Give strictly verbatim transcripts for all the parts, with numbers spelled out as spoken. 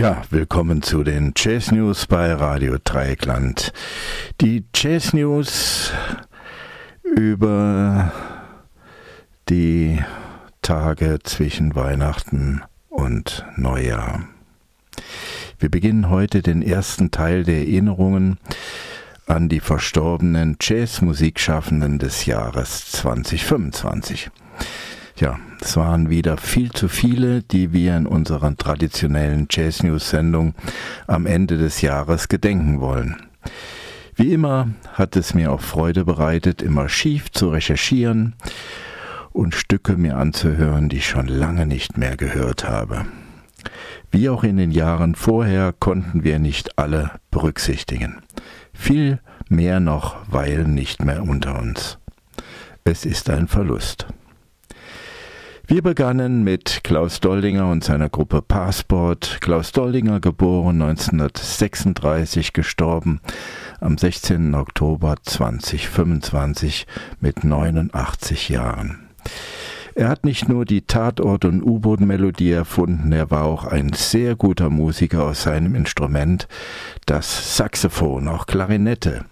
Tja, willkommen zu den Jazz News bei Radio Dreieckland. Die Jazz News über die Tage zwischen Weihnachten und Neujahr. Wir beginnen heute den ersten Teil der Erinnerungen an die verstorbenen Jazzmusikschaffenden des Jahres zwanzig fünfundzwanzig. Ja, es waren wieder viel zu viele, die wir in unserer traditionellen Jazz-News-Sendung am Ende des Jahres gedenken wollen. Wie immer hat es mir auch Freude bereitet, im Archiv zu recherchieren und Stücke mir anzuhören, die ich schon lange nicht mehr gehört habe. Wie auch in den Jahren vorher konnten wir nicht alle berücksichtigen. Viel mehr noch weilen nicht mehr unter uns. Es ist ein Verlust. Wir begannen mit Klaus Doldinger und seiner Gruppe Passport. Klaus Doldinger, geboren neunzehnhundertsechsunddreißig, gestorben am sechzehnten Oktober zweitausendfünfundzwanzig mit neunundachtzig Jahren. Er hat nicht nur die Tatort- und U-Boot-Melodie erfunden, er war auch ein sehr guter Musiker aus seinem Instrument, das Saxophon, auch Klarinette.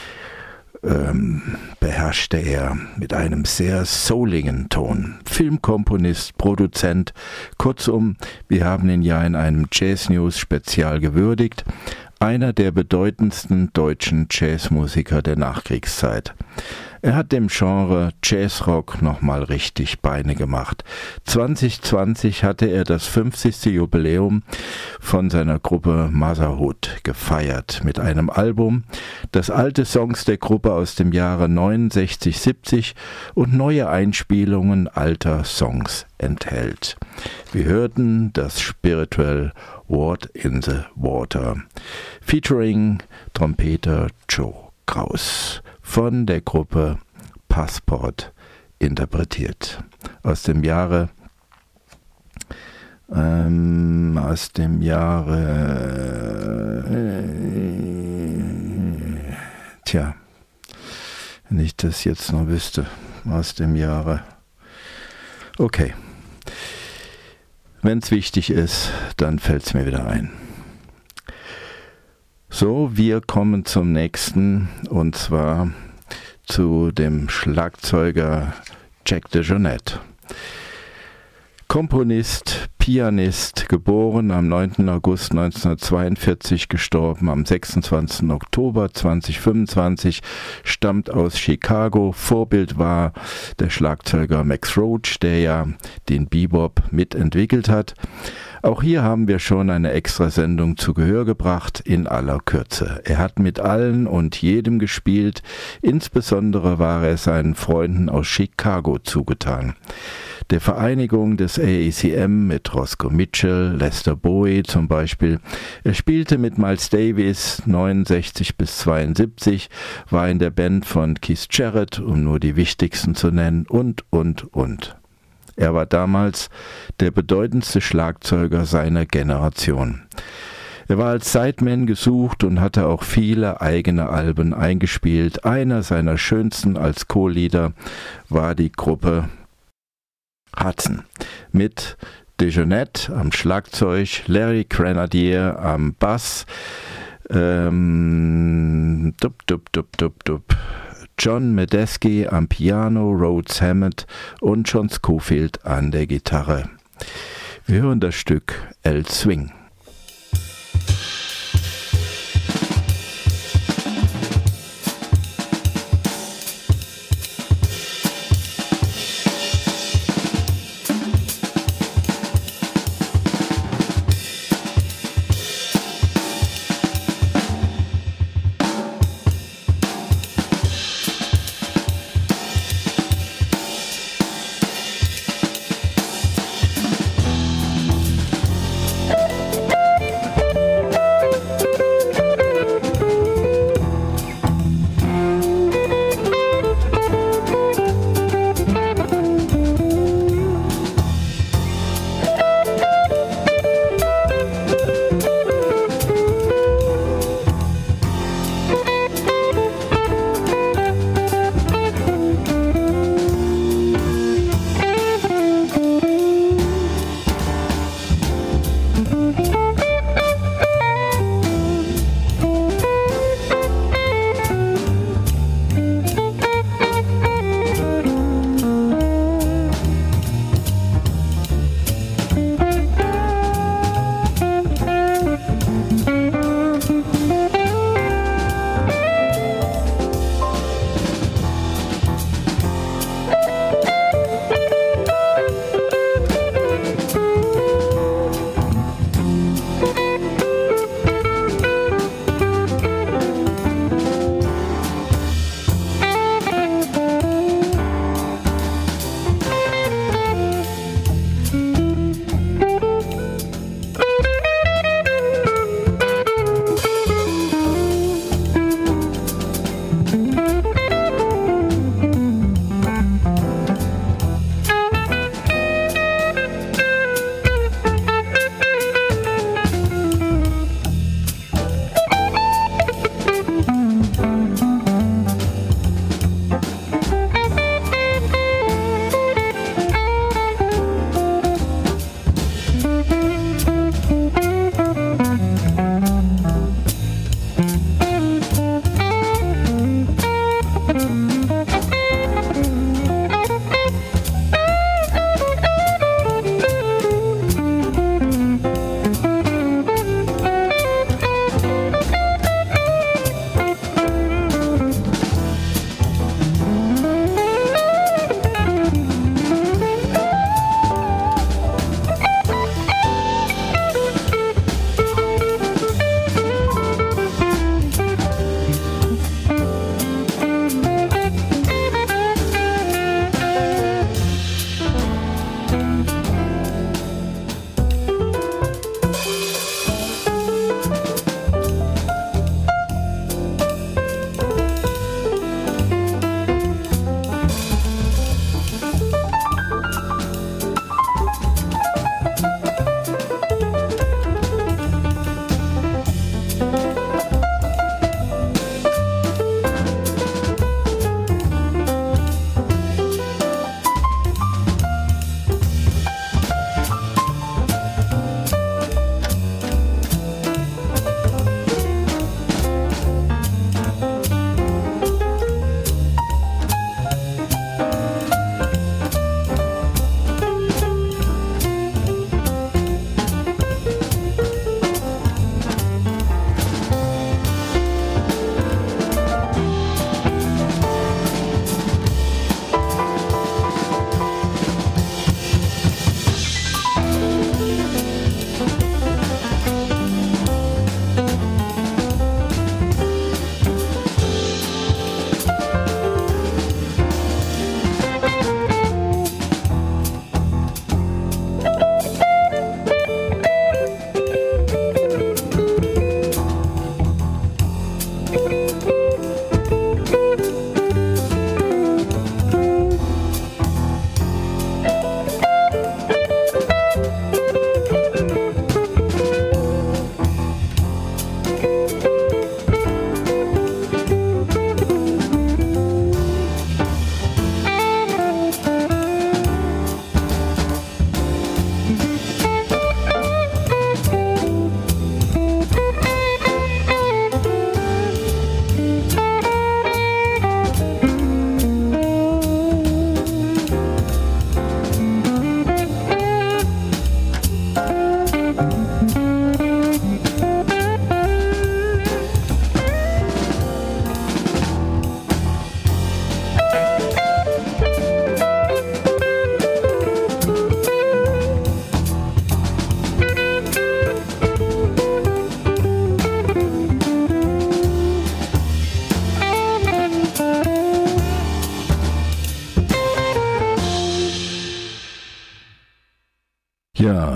Ähm, beherrschte er mit einem sehr souligen Ton. Filmkomponist, Produzent, kurzum, wir haben ihn ja in einem Jazz News Spezial gewürdigt, einer der bedeutendsten deutschen Jazzmusiker der Nachkriegszeit. Er hat dem Genre Jazzrock nochmal richtig Beine gemacht. zwanzig zwanzig hatte er das fünfzigste Jubiläum von seiner Gruppe Motherhood gefeiert mit einem Album, das alte Songs der Gruppe aus dem Jahre neunundsechzig siebzig und neue Einspielungen alter Songs enthält. Wir hörten das Spiritual Word in the Water, featuring Trompeter Joe Kraus, von der Gruppe Passport interpretiert. Aus dem Jahre ähm, aus dem Jahre äh, tja, wenn ich das jetzt noch wüsste, aus dem Jahre okay. Wenn es wichtig ist, dann fällt es mir wieder ein. So, wir kommen zum nächsten, und zwar zu dem Schlagzeuger Jack DeJohnette. Komponist, Pianist, geboren am neunten August neunzehnhundertzweiundvierzig, gestorben am sechsundzwanzigsten Oktober zweitausendfünfundzwanzig, stammt aus Chicago. Vorbild war der Schlagzeuger Max Roach, der ja den Bebop mitentwickelt hat. Auch hier haben wir schon eine Extrasendung zu Gehör gebracht, in aller Kürze. Er hat mit allen und jedem gespielt, insbesondere war er seinen Freunden aus Chicago zugetan. Der Vereinigung des A A C M mit Roscoe Mitchell, Lester Bowie zum Beispiel. Er spielte mit Miles Davis neunundsechzig bis zweiundsiebzig, war in der Band von Keith Jarrett, um nur die wichtigsten zu nennen, und, und, und. Er war damals der bedeutendste Schlagzeuger seiner Generation. Er war als Sideman gesucht und hatte auch viele eigene Alben eingespielt. Einer seiner schönsten als Co-Leader war die Gruppe Hudson mit DeJohnette am Schlagzeug, Larry Grenadier am Bass, ähm, dup, dup, dup, dup, dup. John Medeski am Piano, Rhodes Hammond und John Scofield an der Gitarre. Wir hören das Stück El Swing.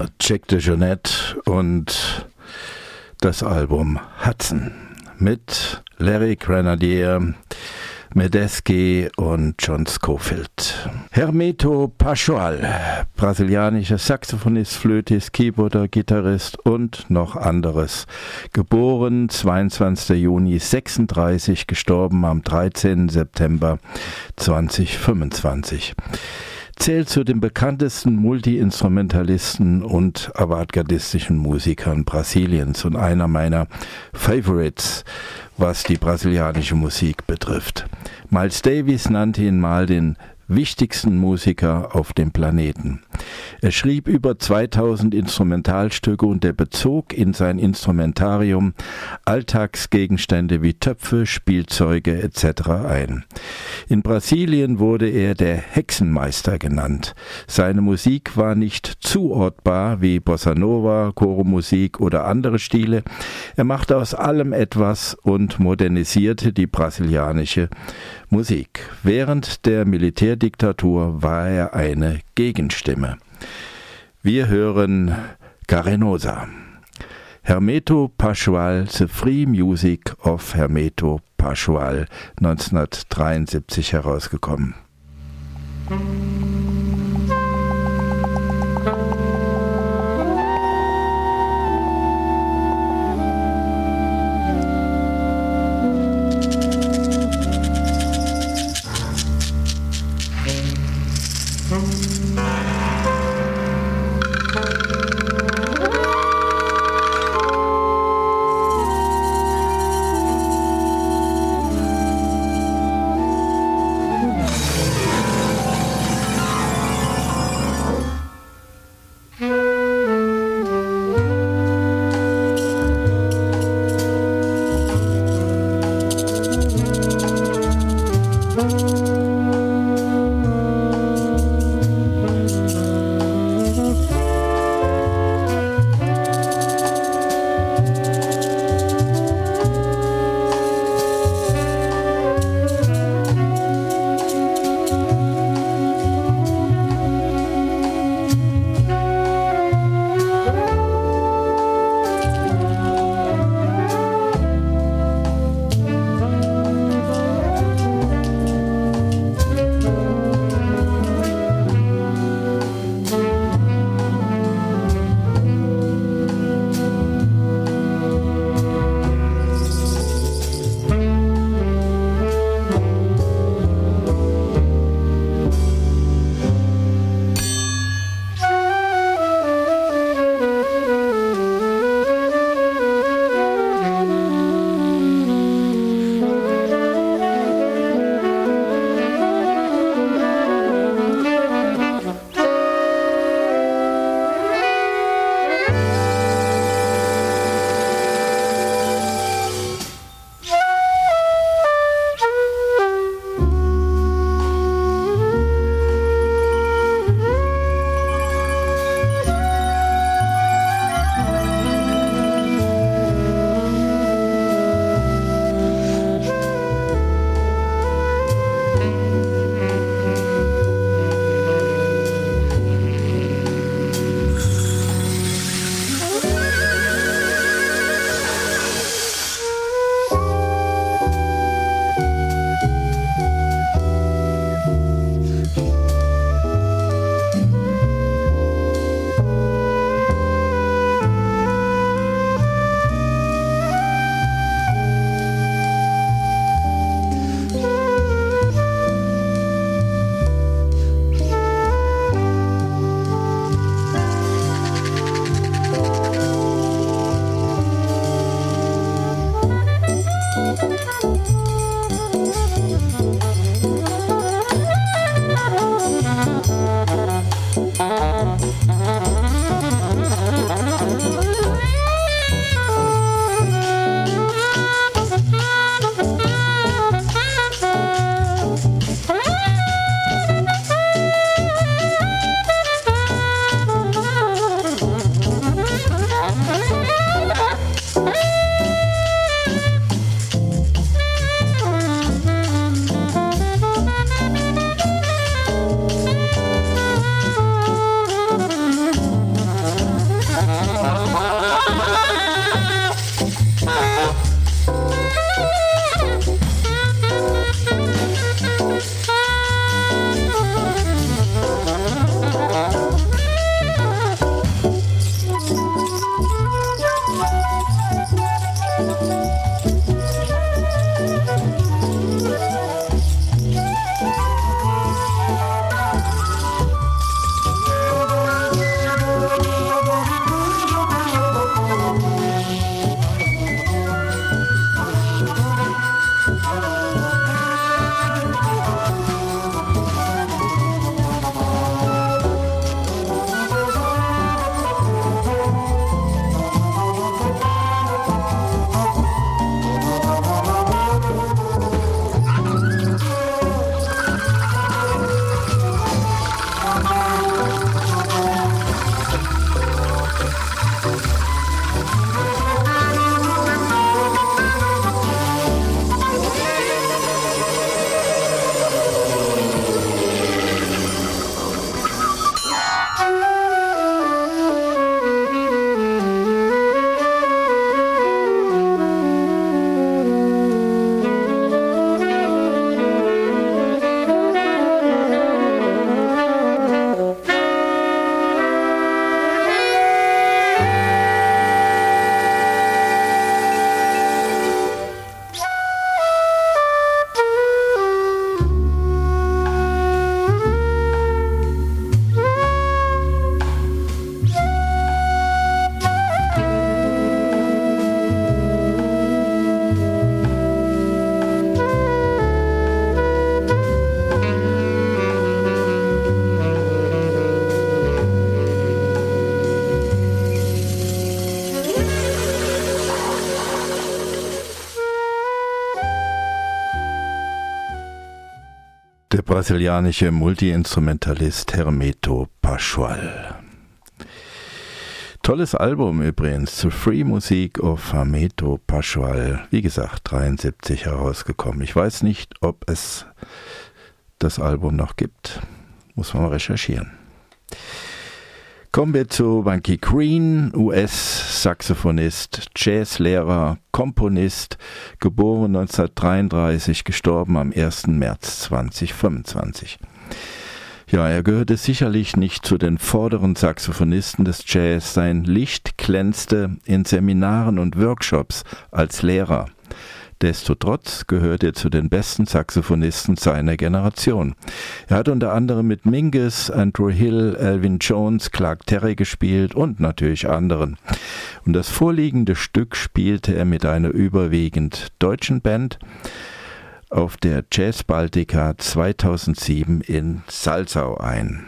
Jack DeJohnette und das Album Hudson mit Larry Grenadier, Medeski und John Scofield. Hermeto Pascoal, brasilianischer Saxophonist, Flötist, Keyboarder, Gitarrist und noch anderes. Geboren zweiundzwanzigster Juni sechsunddreißig, gestorben am dreizehnten September zweitausendfünfundzwanzig. Zählt zu den bekanntesten Multi-Instrumentalisten und avantgardistischen Musikern Brasiliens und einer meiner Favorites, was die brasilianische Musik betrifft. Miles Davis nannte ihn mal den wichtigsten Musiker auf dem Planeten. Er schrieb über zweitausend Instrumentalstücke und er bezog in sein Instrumentarium Alltagsgegenstände wie Töpfe, Spielzeuge et cetera ein. In Brasilien wurde er der Hexenmeister genannt. Seine Musik war nicht zuortbar wie Bossa Nova, Choromusik oder andere Stile. Er machte aus allem etwas und modernisierte die brasilianische Musik. Während der Militärdiktatur war er eine Gegenstimme. Wir hören Carenosa. Hermeto Pascoal, The Free Music of Hermeto Pascoal, neunzehnhundertdreiundsiebzig herausgekommen. Der brasilianische Multiinstrumentalist Hermeto Pascoal. Tolles Album übrigens, The Free Music of Hermeto Pascoal. Wie gesagt, dreiundsiebzig herausgekommen. Ich weiß nicht, ob es das Album noch gibt. Muss man mal recherchieren. Kommen wir zu Bunky Green, U S-Saxophonist, Jazzlehrer, Komponist, geboren neunzehnhundertdreiunddreißig, gestorben am ersten März zweitausendfünfundzwanzig. Ja, er gehörte sicherlich nicht zu den vorderen Saxophonisten des Jazz. Sein Licht glänzte in Seminaren und Workshops als Lehrer. Destotrotz gehört er zu den besten Saxophonisten seiner Generation. Er hat unter anderem mit Mingus, Andrew Hill, Elvin Jones, Clark Terry gespielt und natürlich anderen. Und das vorliegende Stück spielte er mit einer überwiegend deutschen Band auf der Jazz Baltica zweitausendsieben in Salzau ein.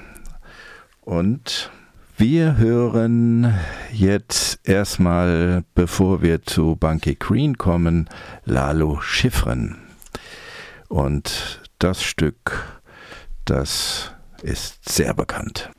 Und wir hören jetzt erstmal, bevor wir zu Bunky Green kommen, Lalo Schifrin. Und das Stück, das ist sehr bekannt.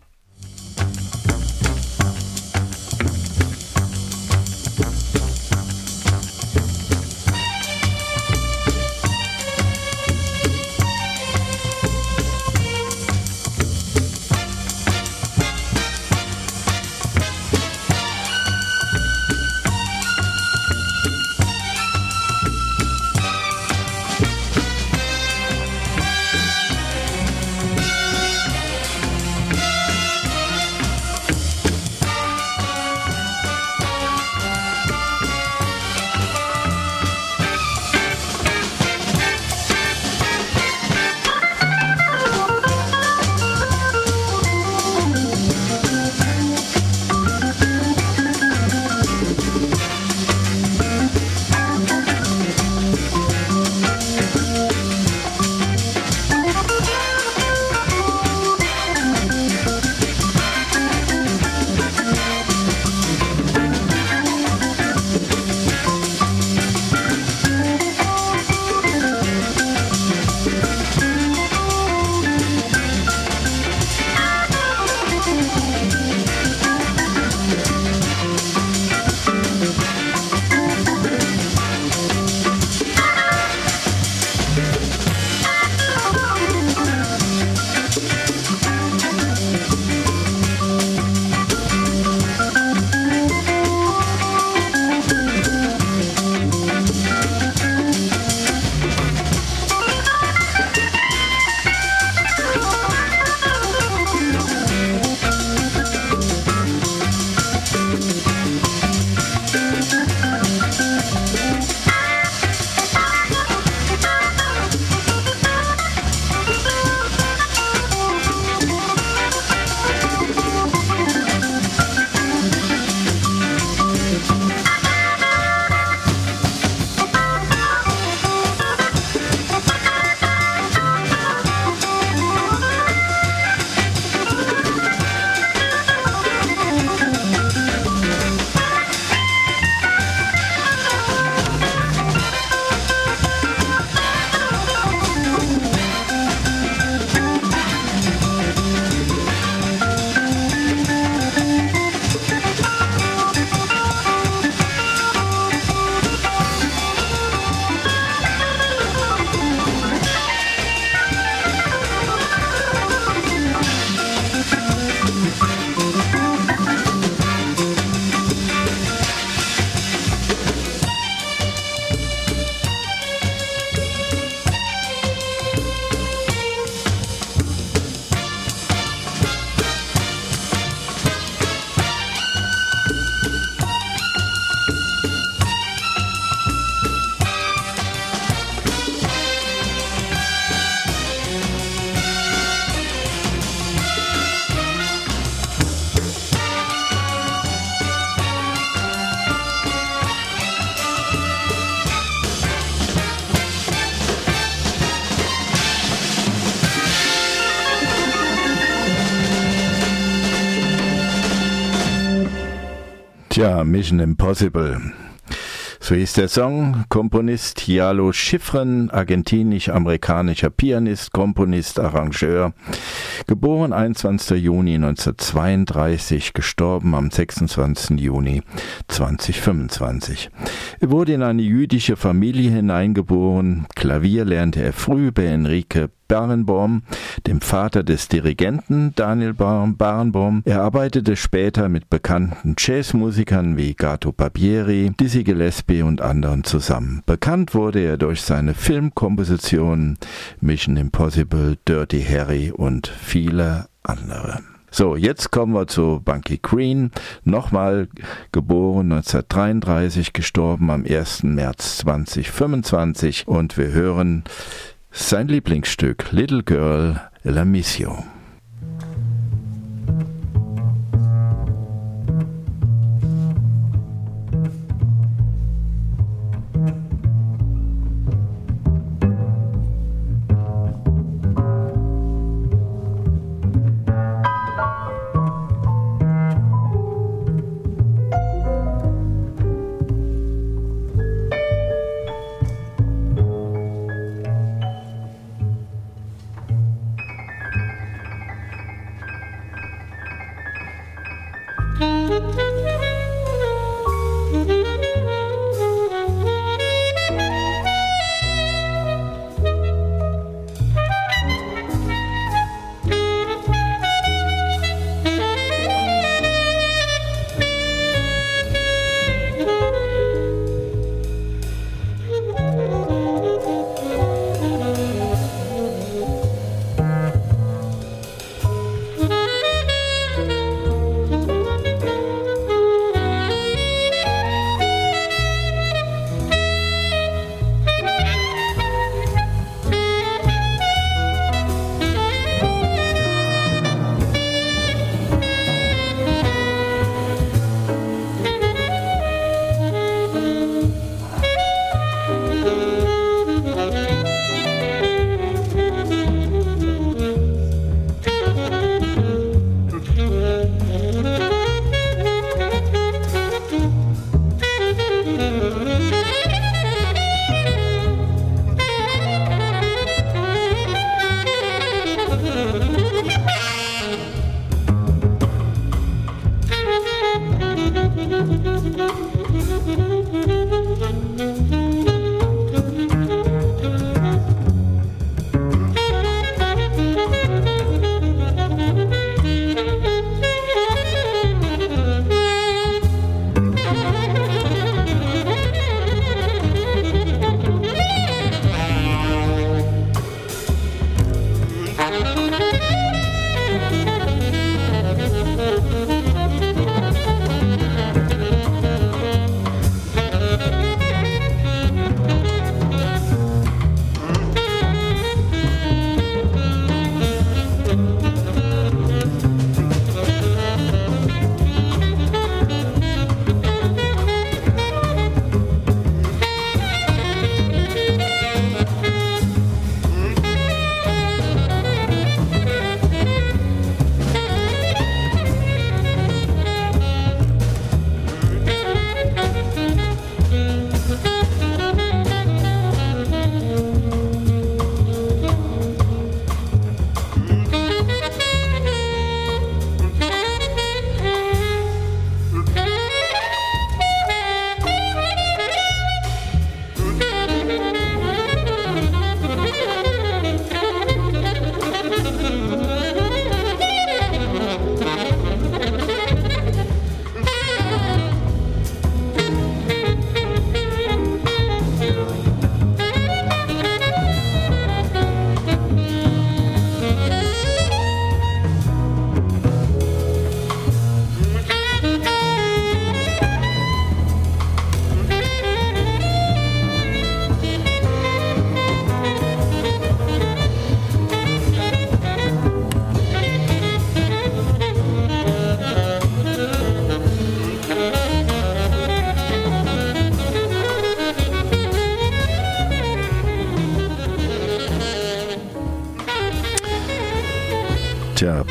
Tja, Mission Impossible. So hieß der Song. Komponist Yalo Schifrin, argentinisch-amerikanischer Pianist, Komponist, Arrangeur. Geboren einundzwanzigster Juni neunzehnhundertzweiunddreißig, gestorben am sechsundzwanzigsten Juni zweitausendfünfundzwanzig. Er wurde in eine jüdische Familie hineingeboren. Klavier lernte er früh bei Enrique Barenboim, dem Vater des Dirigenten Daniel Barenboim. Er arbeitete später mit bekannten Jazzmusikern wie Gato Barbieri, Dizzy Gillespie und anderen zusammen. Bekannt wurde er durch seine Filmkompositionen Mission Impossible, Dirty Harry und viele andere. So, jetzt kommen wir zu Bunky Green, nochmal geboren neunzehnhundertdreiunddreißig, gestorben am ersten März zweitausendfünfundzwanzig, und wir hören sein Lieblingsstück Little Girl, La Mission.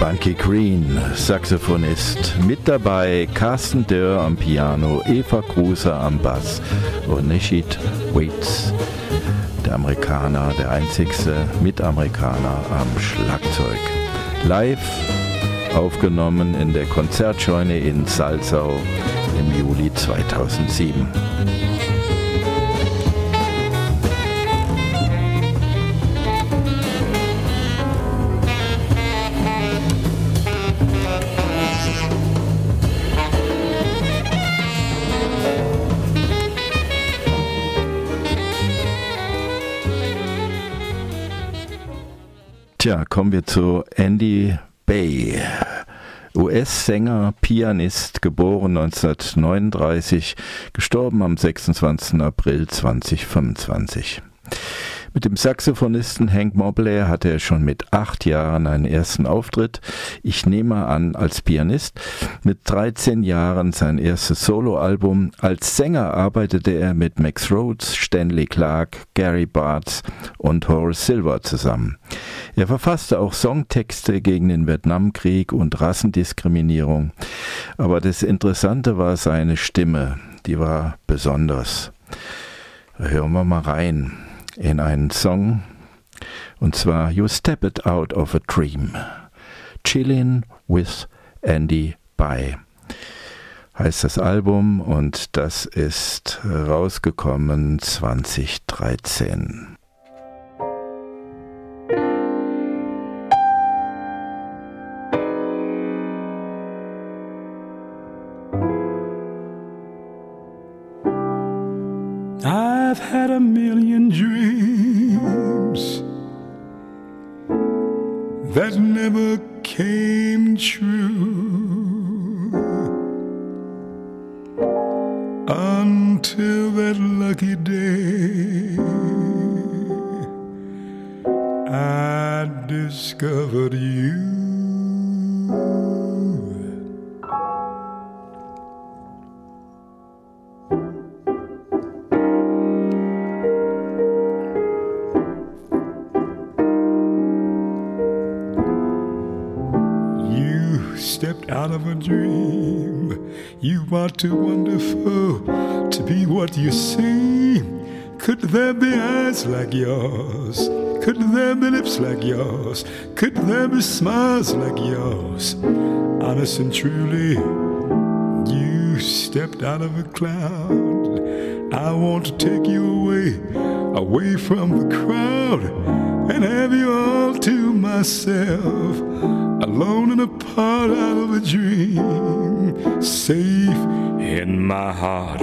Frankie Green, Saxophonist. Mit dabei Carsten Dörr am Piano, Eva Kruse am Bass und Nishit Waits, der Amerikaner, der einzigste Mitamerikaner am Schlagzeug. Live aufgenommen in der Konzertscheune in Salzau im Juli zweitausendsieben. Tja, kommen wir zu Andy Bey, U S-Sänger, Pianist, geboren neunzehnhundertneununddreißig, gestorben am sechsundzwanzigsten April zweitausendfünfundzwanzig. Mit dem Saxophonisten Hank Mobley hatte er schon mit acht Jahren einen ersten Auftritt, ich nehme an als Pianist, mit dreizehn Jahren sein erstes Soloalbum. Als Sänger arbeitete er mit Max Rhodes, Stanley Clarke, Gary Bartz und Horace Silver zusammen. Er verfasste auch Songtexte gegen den Vietnamkrieg und Rassendiskriminierung, aber das Interessante war seine Stimme, die war besonders. Hören wir mal rein in einen Song, und zwar You Stepped Out of a Dream, Chillin' with Andy Bey heißt das Album, und das ist rausgekommen zweitausenddreizehn. I've had a million dreams that never came true until that lucky day I discovered you. Stepped out of a dream. You are too wonderful to be what you seem. Could there be eyes like yours? Could there be lips like yours? Could there be smiles like yours? Honest and truly, you stepped out of a cloud. I want to take you away, away from the crowd, and have you all to myself. Alone and apart out of a dream, safe in my heart.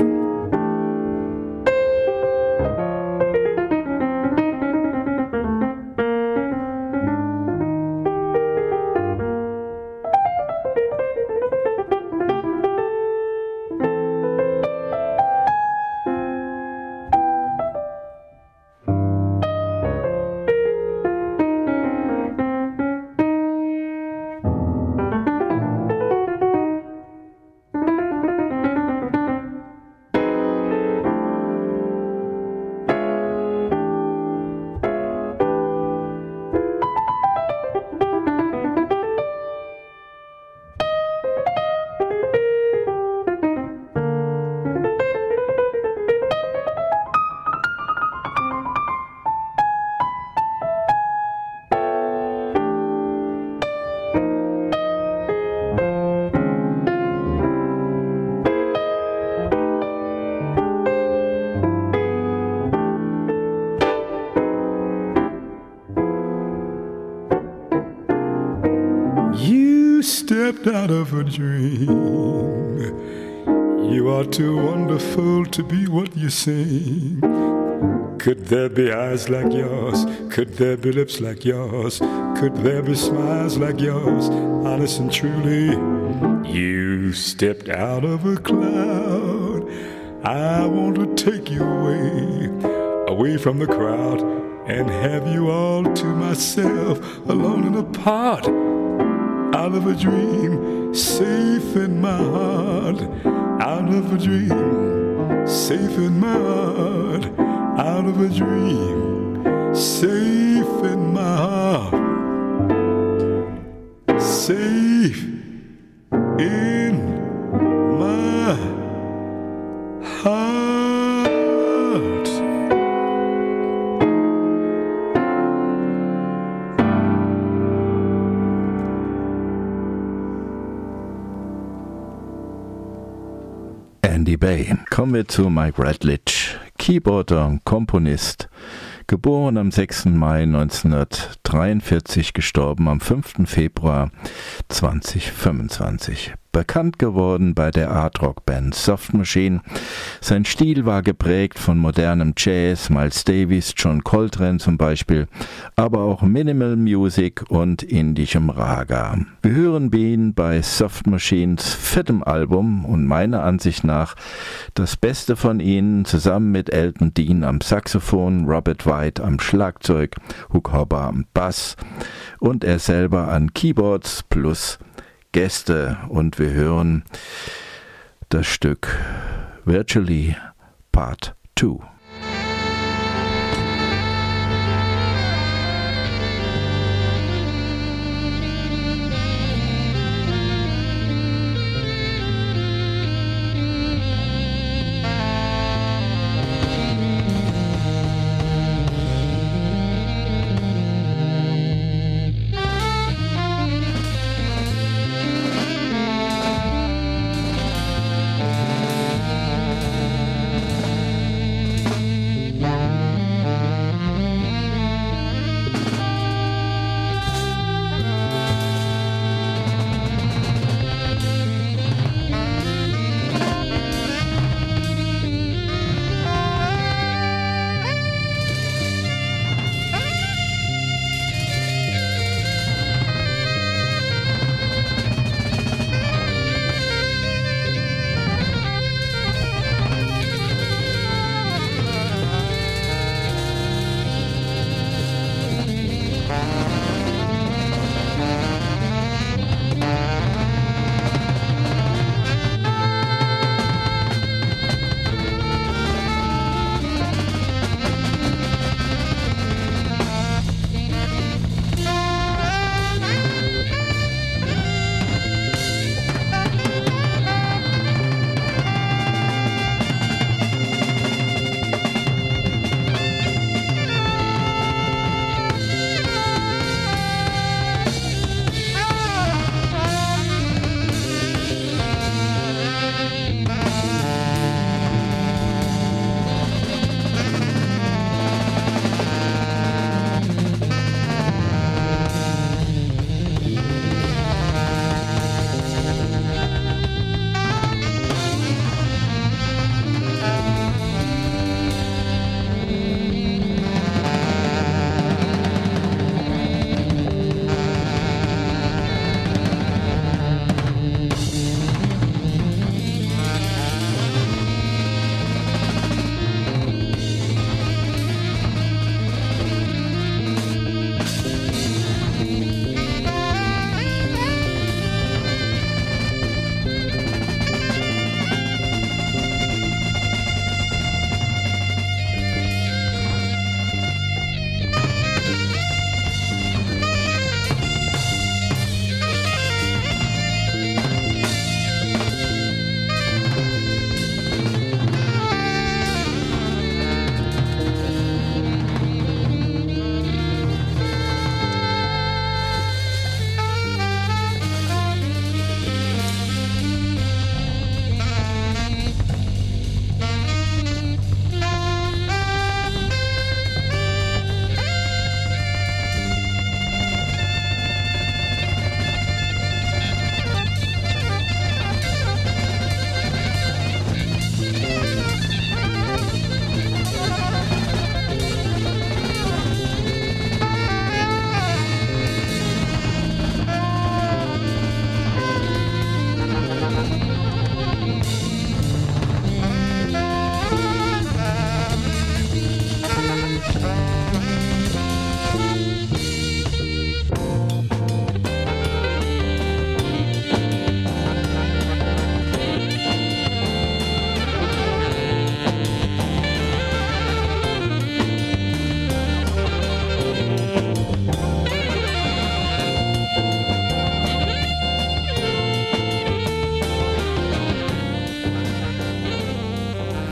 Stepped out of a dream. You are too wonderful to be what you seem. Could there be eyes like yours? Could there be lips like yours? Could there be smiles like yours? Honest and truly, you stepped out of a cloud. I want to take you away, away from the crowd, and have you all to myself, alone and apart. Out of a dream, safe in my heart. Out of a dream, safe in my heart. Out of a dream, safe in my heart. safe in my heart. Andy Bay. Kommen wir zu Mike Ratledge, Keyboarder und Komponist, geboren am sechsten Mai neunzehnhundertdreiundvierzig, gestorben am fünften Februar zweitausendfünfundzwanzig. Bekannt geworden bei der Art-Rock-Band Soft Machine. Sein Stil war geprägt von modernem Jazz, Miles Davis, John Coltrane zum Beispiel, aber auch Minimal Music und indischem Raga. Wir hören ihn bei Soft Machines viertem Album und meiner Ansicht nach das Beste von ihnen, zusammen mit Elton Dean am Saxophon, Robert White am Schlagzeug, Hugh Hopper am Bass und er selber an Keyboards plus Gäste, und wir hören das Stück Virtually Part zwei.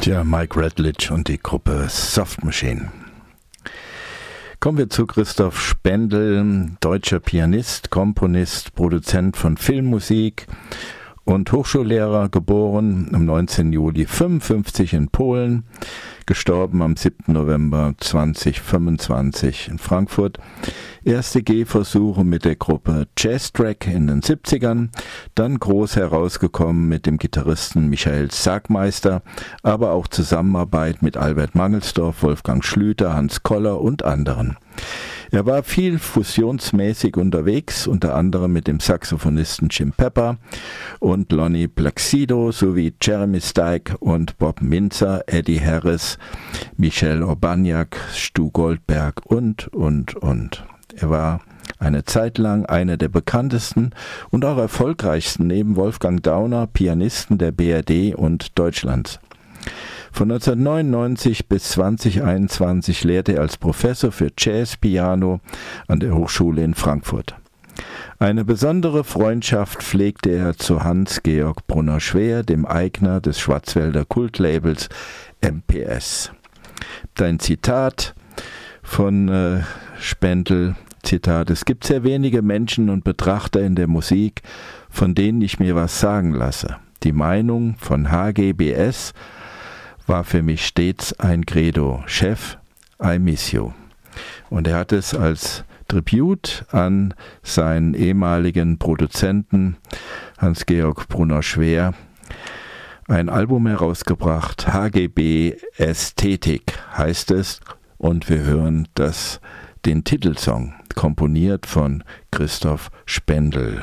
Tja, Mike Redlich und die Gruppe Soft Machine. Kommen wir zu Christoph Spendel, deutscher Pianist, Komponist, Produzent von Filmmusik und Hochschullehrer, geboren am neunzehnten Juli fünfundfünfzig in Polen, gestorben am siebten November zweitausendfünfundzwanzig in Frankfurt. Erste Gehversuche mit der Gruppe Jazz Track in den siebzigern, dann groß herausgekommen mit dem Gitarristen Michael Sagmeister, aber auch Zusammenarbeit mit Albert Mangelsdorf, Wolfgang Schlüter, Hans Koller und anderen. Er war viel fusionsmäßig unterwegs, unter anderem mit dem Saxophonisten Jim Pepper und Lonnie Placido sowie Jeremy Steig und Bob Minzer, Eddie Harris, Michel Urbaniak, Stu Goldberg und, und, und. Er war eine Zeit lang einer der bekanntesten und auch erfolgreichsten neben Wolfgang Dauner Pianisten der B R D und Deutschlands. Von neunzehnhundertneunundneunzig bis zweitausendeinundzwanzig lehrte er als Professor für Jazz-Piano an der Hochschule in Frankfurt. Eine besondere Freundschaft pflegte er zu Hans-Georg Brunner-Schwer, dem Eigner des Schwarzwälder Kultlabels M P S. Dein Zitat von äh, Spendel, Zitat: Es gibt sehr wenige Menschen und Betrachter in der Musik, von denen ich mir was sagen lasse. Die Meinung von H G B S war für mich stets ein Credo. Chef, I miss you. Und er hat es als Tribut an seinen ehemaligen Produzenten Hans-Georg Brunner-Schwer ein Album herausgebracht. H G B Ästhetik heißt es. Und wir hören das, den Titelsong, komponiert von Christoph Spendel.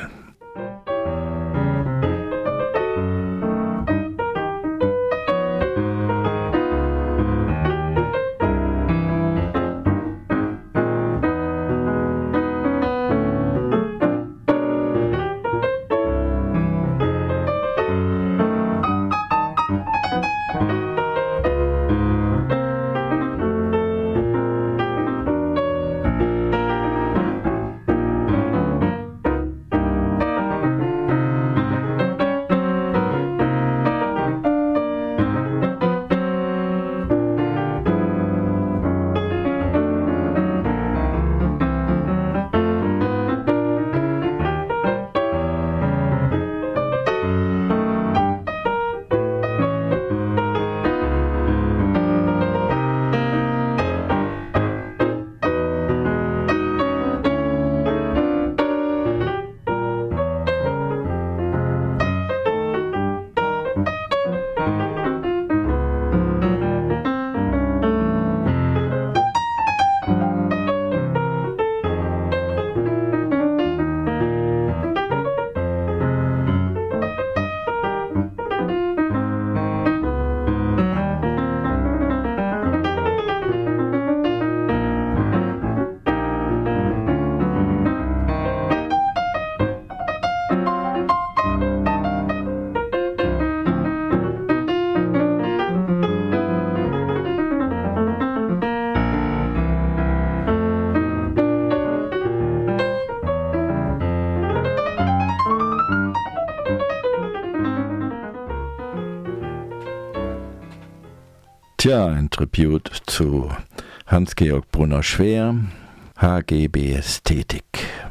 Tja, ein Tribut zu Hans-Georg Brunner-Schwer, H G B Ästhetik.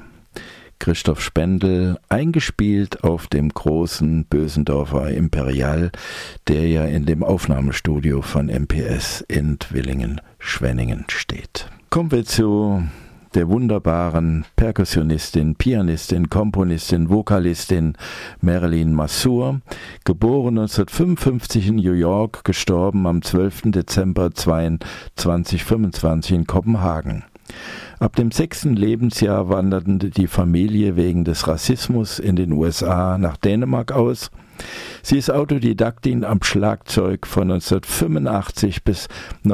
Christoph Spendel, eingespielt auf dem großen Bösendorfer Imperial, der ja in dem Aufnahmestudio von M P S in Dvillingen-Schwenningen steht. Kommen wir zu der wunderbaren Perkussionistin, Pianistin, Komponistin, Vokalistin Marilyn Masur, geboren neunzehnhundertfünfundfünfzig in New York, gestorben am zwölften Dezember zweitausendfünfundzwanzig in Kopenhagen. Ab dem sechsten Lebensjahr wanderte die Familie wegen des Rassismus in den U S A nach Dänemark aus. Sie ist Autodidaktin am Schlagzeug. Von neunzehnhundertfünfundachtzig bis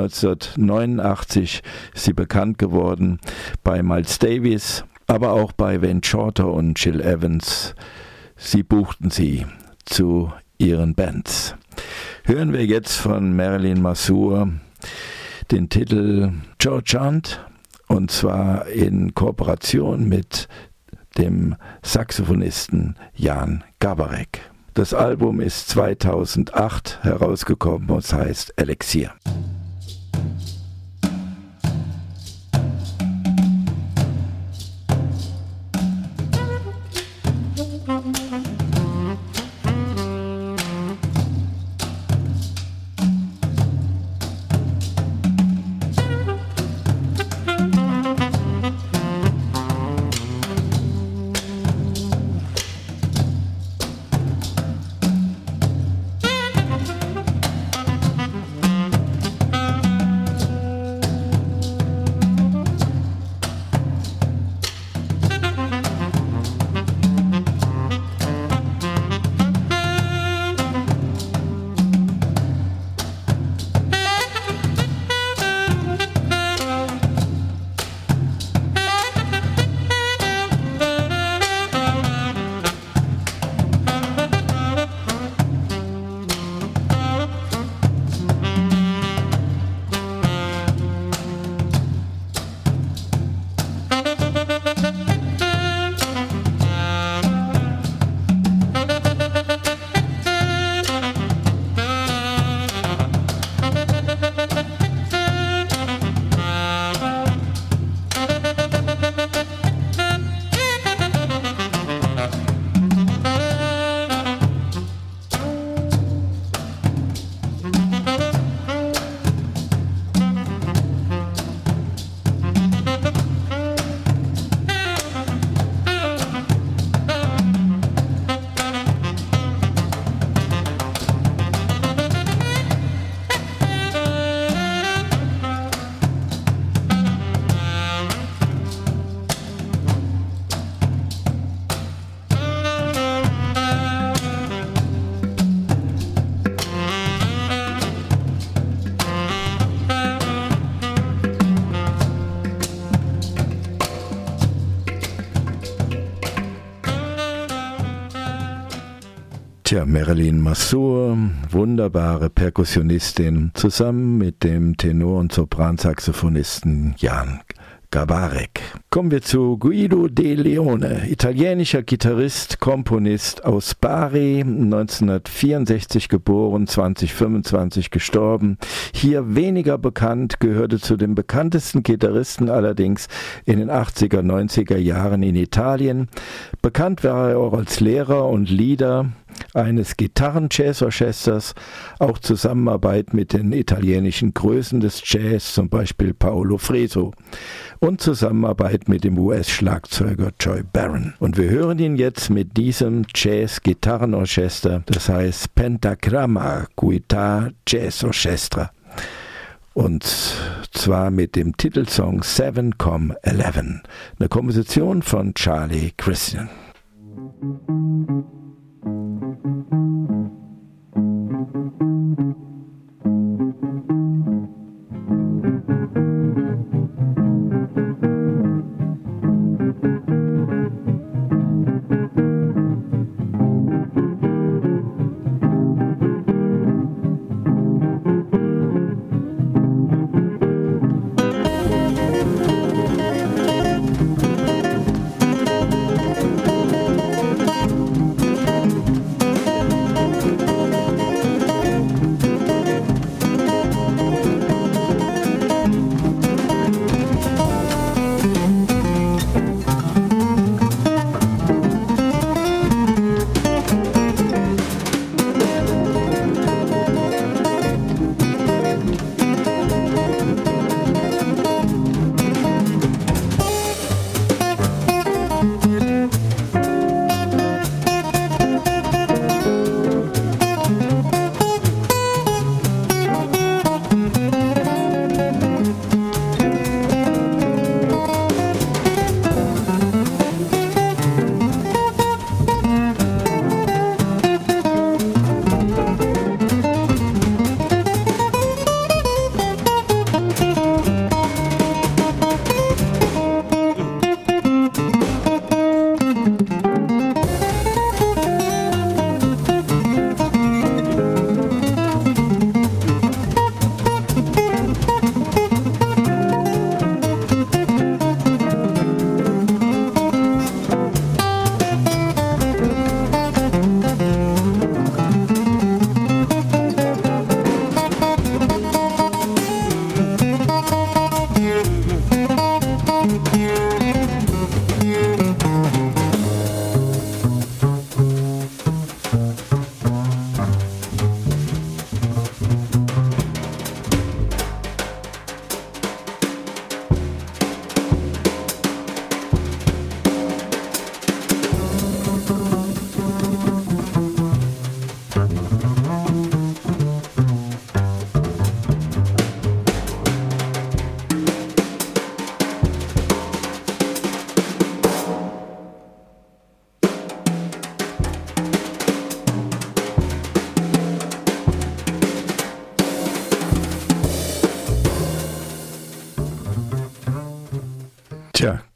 neunzehnhundertneunundachtzig ist sie bekannt geworden bei Miles Davis, aber auch bei Wayne Shorter und Gil Evans. Sie buchten sie zu ihren Bands. Hören wir jetzt von Marilyn Masur den Titel George Hunt, und zwar in Kooperation mit dem Saxophonisten Jan Garbarek. Das Album ist zweitausendacht herausgekommen und es heißt Elixier. Tja, Marilyn Masur, wunderbare Perkussionistin, zusammen mit dem Tenor- und Sopransaxophonisten Jan Garbarek. Kommen wir zu Guido De Leone, italienischer Gitarrist, Komponist aus Bari, neunzehnhundertvierundsechzig geboren, zweitausendfünfundzwanzig gestorben. Hier weniger bekannt, gehörte zu den bekanntesten Gitarristen allerdings in den achtziger, neunziger Jahren in Italien. Bekannt war er auch als Lehrer und Leader eines Gitarren-Jazz-Orchesters, auch Zusammenarbeit mit den italienischen Größen des Jazz, zum Beispiel Paolo Freso, und Zusammenarbeit mit dem U S-Schlagzeuger Joy Barron. Und wir hören ihn jetzt mit diesem Jazz-Gitarrenorchester, das heißt Pentagramma Guitar Jazz Orchestra. Und zwar mit dem Titelsong Seven Come Eleven, eine Komposition von Charlie Christian.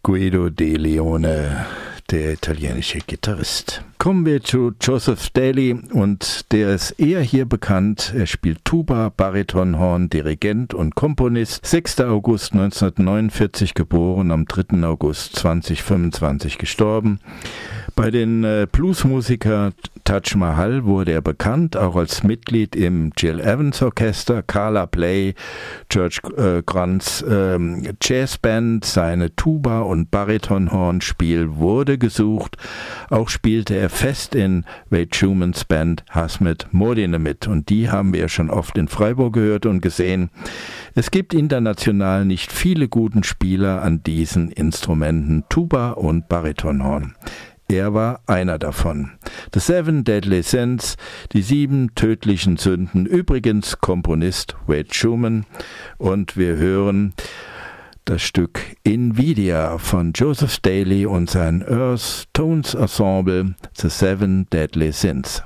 Guido De Leone, der italienische Gitarrist. Kommen wir zu Joseph Daly und der ist eher hier bekannt. Er spielt Tuba, Baritonhorn, Dirigent und Komponist. sechster August neunzehnhundertneunundvierzig geboren, am dritten August zweitausendfünfundzwanzig gestorben. Bei den äh, Bluesmusiker Taj Mahal wurde er bekannt, auch als Mitglied im Gil Evans Orchester, Carla Bley, George äh, Grants äh, Jazzband. Seine Tuba- und Baritonhornspiel wurde gesucht. Auch spielte er fest in Wade Schumans Band Hasmet Modine mit und die haben wir schon oft in Freiburg gehört und gesehen. Es gibt international nicht viele guten Spieler an diesen Instrumenten, Tuba und Baritonhorn. Er war einer davon. The Seven Deadly Sins, die sieben tödlichen Sünden, übrigens Komponist Wade Schumann. Und wir hören das Stück Invidia von Joseph Daly und sein Earth Tones Ensemble, The Seven Deadly Sins.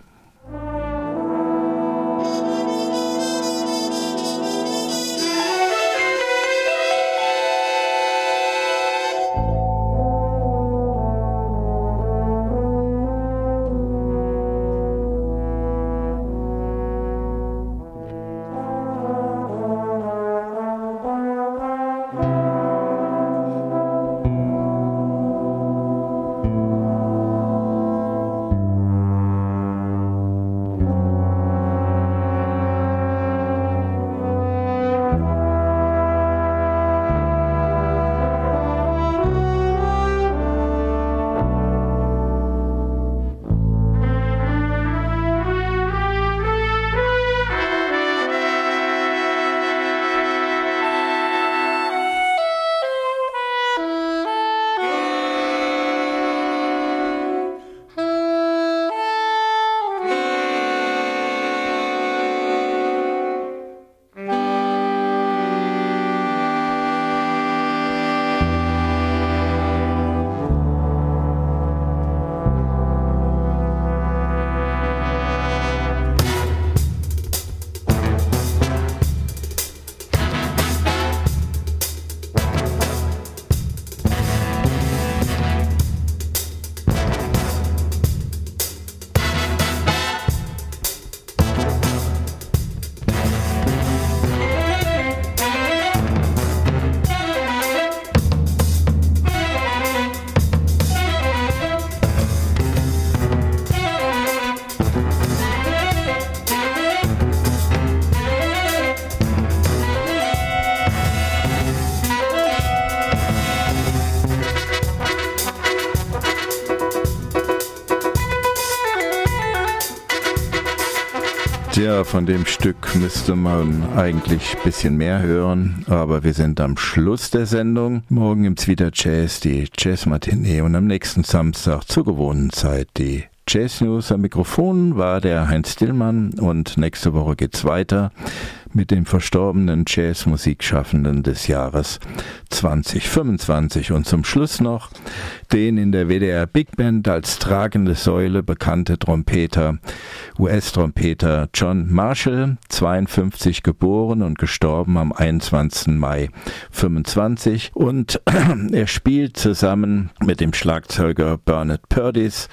Ja, von dem Stück müsste man eigentlich ein bisschen mehr hören, aber wir sind am Schluss der Sendung. Morgen gibt's wieder Jazz, die Jazz-Matinee und am nächsten Samstag zur gewohnten Zeit die Jazz News. Am Mikrofon war der Heinz Dillmann und nächste Woche geht's weiter mit dem verstorbenen Jazzmusikschaffenden des Jahres zwanzig fünfundzwanzig und zum Schluss noch den in der W D R Big Band als tragende Säule bekannte Trompeter, U S-Trompeter John Marshall, zweiundfünfzig geboren und gestorben am einundzwanzigsten Mai fünfundzwanzig und er spielt zusammen mit dem Schlagzeuger Bernard Purdis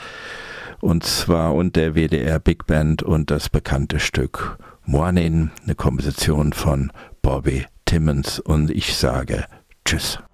und zwar und der W D R Big Band und das bekannte Stück Morning, eine Komposition von Bobby Timmons und ich sage Tschüss.